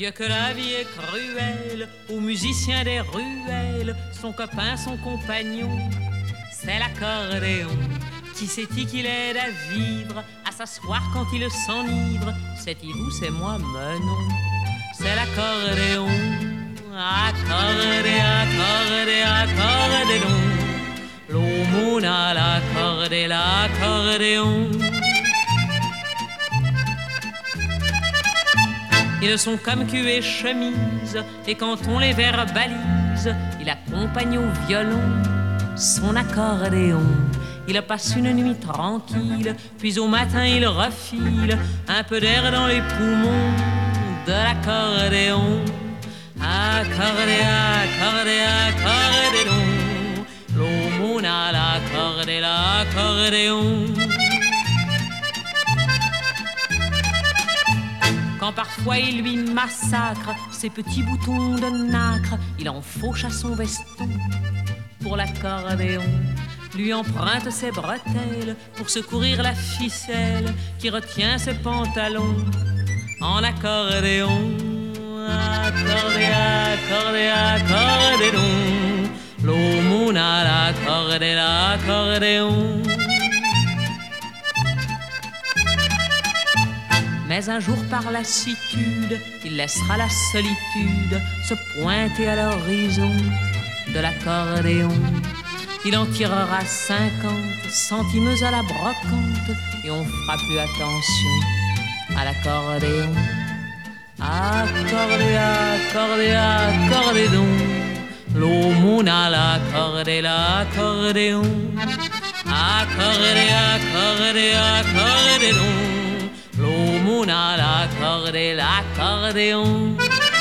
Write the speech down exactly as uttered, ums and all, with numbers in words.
Vieux que la vie est cruelle, au musicien des ruelles, son copain, son compagnon, c'est l'accordéon. Qui c'est-il qui l'aide à vivre, à s'asseoir quand il s'enivre? C'est-il vous, c'est moi, mais non, c'est l'accordéon. Accordé, accordé, accordéon, l'aumône à l'accordé, l'accordéon. Ils sont comme cul et chemise, et quand on les verbalise, il accompagne au violon son accordéon. Il passe une nuit tranquille, puis au matin il refile un peu d'air dans les poumons de l'accordéon. Accordé, accordé, accordéon, l'aumône à l'accordé, l'accordéon. Quand parfois il lui massacre ses petits boutons de nacre, il en fauche à son veston pour l'accordéon. Lui emprunte ses bretelles pour secourir la ficelle qui retient ses pantalons en accordéon. Accordé, accordé, accordéon, l'aumône à l'accordé, l'accordéon. Mais un jour par lassitude, il laissera la solitude se pointer à l'horizon de l'accordéon. Il en tirera cinquante centimes à la brocante et on fera plus attention à l'accordéon. Accordé, accordé, accordéon, l'aumône à l'accordé, l'accordéon. Accordé, accordé, accordéon, l'aumône à l'accordé, l'accordéon.